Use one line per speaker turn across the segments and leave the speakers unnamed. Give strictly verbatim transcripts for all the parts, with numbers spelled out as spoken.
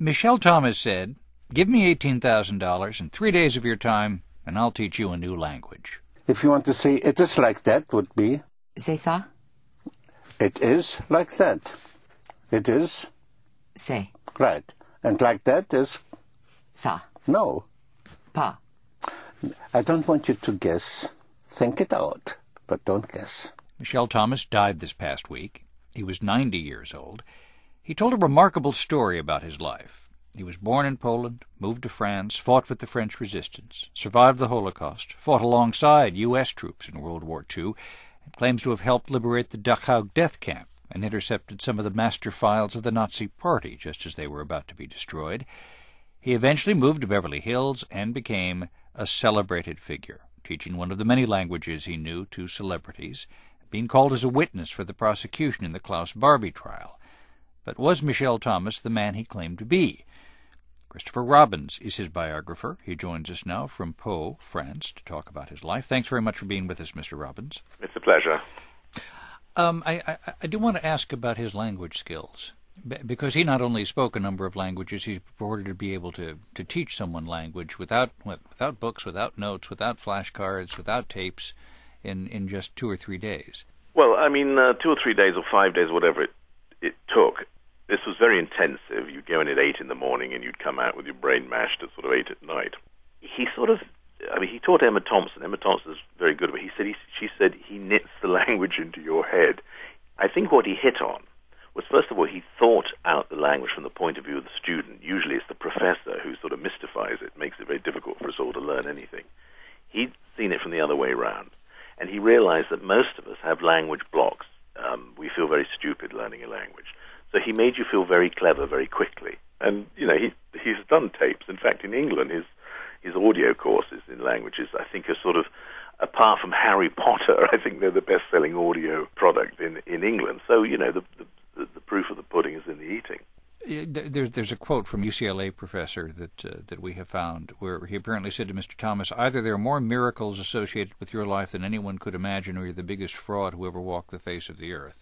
Michel Thomas said, "Give me eighteen thousand dollars and three days of your time, and I'll teach you a new language."
If you want to say it is like that, would be...
C'est ça?
It is like that. It is...
C'est.
Right. And like that is...
Ça.
No.
Pas.
I don't want you to guess. Think it out, but don't guess.
Michel Thomas died this past week. He was ninety years old. He told a remarkable story about his life. He was born in Poland, moved to France, fought with the French resistance, survived the Holocaust, fought alongside U S troops in World War Two, and claims to have helped liberate the Dachau death camp and intercepted some of the master files of the Nazi Party just as they were about to be destroyed. He eventually moved to Beverly Hills and became a celebrated figure, teaching one of the many languages he knew to celebrities, being called as a witness for the prosecution in the Klaus Barbie trial. But was Michel Thomas the man he claimed to be? Christopher Robbins is his biographer. He joins us now from Pau, France, to talk about his life. Thanks very much for being with us, Mister Robbins.
It's a pleasure.
Um, I, I, I do want to ask about his language skills, because he not only spoke a number of languages, he purported to be able to, to teach someone language without without books, without notes, without flashcards, without tapes, in, in just two or three days.
Well, I mean, uh, two or three days or five days, whatever it, it took. This was very intensive. You'd go in at eight in the morning and you'd come out with your brain mashed at sort of eight at night. He sort of, I mean, he taught Emma Thompson. Emma Thompson is very good, but he said he, she said he knits the language into your head. I think what he hit on was, first of all, he thought out the language from the point of view of the student. Usually it's the professor who sort of mystifies it, makes it very difficult for us all to learn anything. He'd seen it from the other way around, and he realized that most of us have language blocks. Um, we feel very stupid learning a language. So he made you feel very clever very quickly. And, you know, he he's done tapes. In fact, in England, his his audio courses in languages, I think, are sort of, apart from Harry Potter, I think they're the best-selling audio product in, in England. So, you know, the, the, the proof of the pudding is in the eating.
There, there's a quote from U C L A professor that uh, that we have found where he apparently said to Mister Thomas, "Either there are more miracles associated with your life than anyone could imagine, or you're the biggest fraud who ever walked the face of the earth."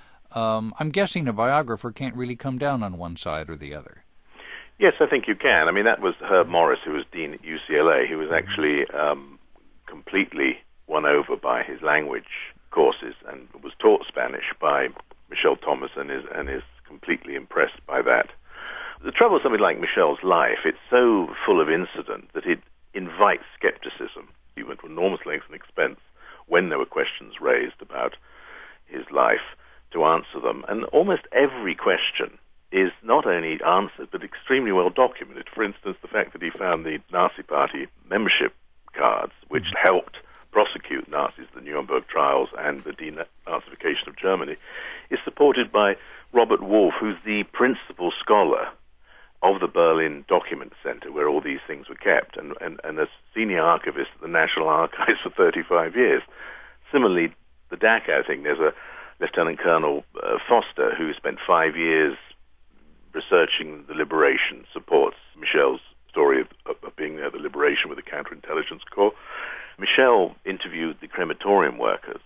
Um, I'm guessing a biographer can't really come down on one side or the other.
Yes, I think you can. I mean, that was Herb Morris, who was dean at U C L A. He was actually um, completely won over by his language courses and was taught Spanish by Michel Thomas and is, and is completely impressed by that. The trouble with something like Michel's life, it's so full of incident that it invites skepticism. He went to enormous lengths and expense when there were questions raised about his life to answer them. And almost every question is not only answered, but extremely well documented. For instance, the fact that he found the Nazi Party membership cards, which helped prosecute Nazis, the Nuremberg trials, and the denazification of Germany, is supported by Robert Wolff, who's the principal scholar of the Berlin Document Center, where all these things were kept, and, and, and a senior archivist at the National Archives for thirty-five years. Similarly, the Dachau thing, there's a Lieutenant Colonel uh, Foster, who spent five years researching the liberation, supports Michel's story of, of, of being there, the liberation with the counterintelligence corps. Michel interviewed the crematorium workers,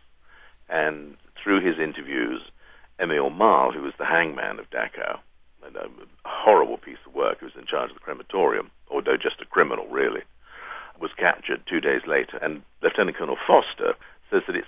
and through his interviews, Emil Mahl, who was the hangman of Dachau, and a horrible piece of work, who was in charge of the crematorium, although just a criminal, really, was captured two days later. And Lieutenant Colonel Foster says that it's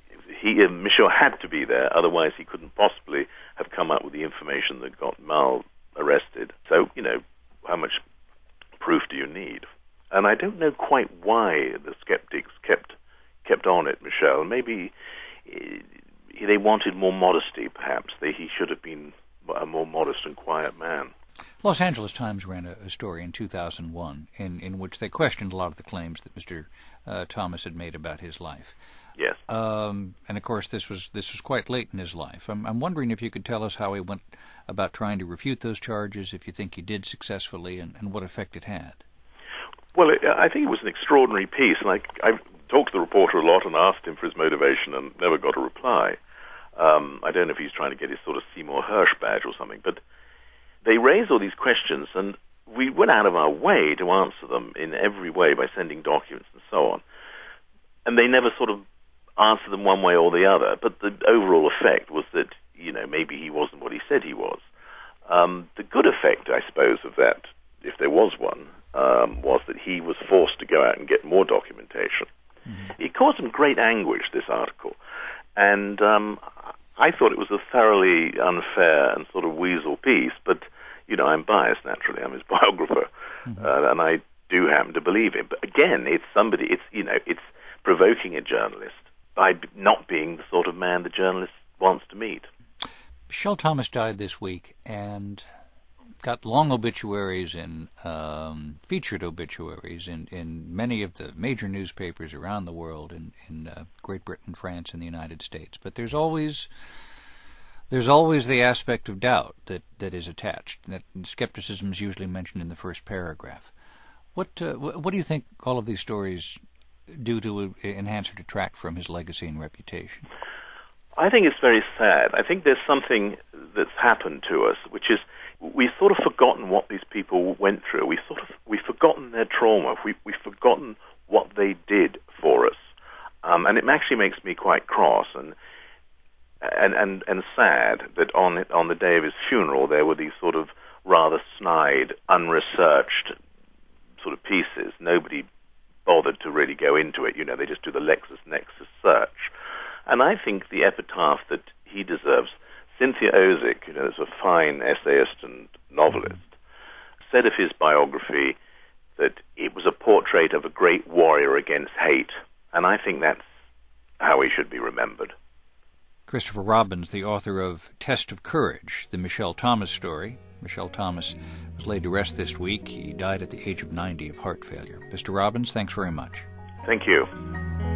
he uh, Michel had to be there, otherwise he couldn't possibly have come up with the information that got Mahl arrested. So, you know, how much proof do you need? And I don't know quite why the skeptics kept kept on at Michel. Maybe uh, they wanted more modesty, perhaps. They, he should have been a more modest and quiet man.
Los Angeles Times ran a, a story in two thousand one in, in which they questioned a lot of the claims that Mister Uh, Thomas had made about his life.
Yes.
Um, and, of course, this was this was quite late in his life. I'm, I'm wondering if you could tell us how he went about trying to refute those charges, if you think he did successfully, and, and what effect it had.
Well, it, I think it was an extraordinary piece, and I, I talked to the reporter a lot and asked him for his motivation and never got a reply. Um, I don't know if he's trying to get his sort of Seymour Hersh badge or something, but they raised all these questions, and we went out of our way to answer them in every way by sending documents and so on. And they never sort of answered them one way or the other, but the overall effect was that, you know, maybe he wasn't what he said he was. Um, the good effect, I suppose, of that, if there was one, um, was that he was forced to go out and get more documentation. Mm-hmm. It caused him great anguish, this article, and um, I thought it was a thoroughly unfair and sort of weasel piece, but, you know, I'm biased, naturally. I'm his biographer, mm-hmm. uh, and I do happen to believe him. But again, it's somebody, it's, you know, it's provoking a journalist by b- not being the sort of man the journalist wants to meet.
Michel Thomas died this week and got long obituaries and um, featured obituaries in, in many of the major newspapers around the world, in, in uh, Great Britain, France, and the United States. But there's always there's always the aspect of doubt that, that is attached. That skepticism is usually mentioned in the first paragraph. What uh, what do you think all of these stories do to enhance or detract from his legacy and reputation?
I think it's very sad. I think there's something that's happened to us, which is we've sort of forgotten what these people went through. We sort of we've forgotten their trauma. We we've forgotten what they did for us, um, and it actually makes me quite cross and and and, and sad that on it, on the day of his funeral there were these sort of rather snide, unresearched sort of pieces. Nobody bothered to really go into it. You know, they just do the LexisNexis search. And I think the epitaph that he deserves, Cynthia Ozick, you know, is a fine essayist and novelist, said of his biography that it was a portrait of a great warrior against hate. And I think that's how he should be remembered.
Christopher Robbins, the author of Test of Courage, the Michel Thomas story. Michel Thomas was laid to rest this week. He died at the age of ninety of heart failure. Mister Robbins, thanks very much.
Thank you.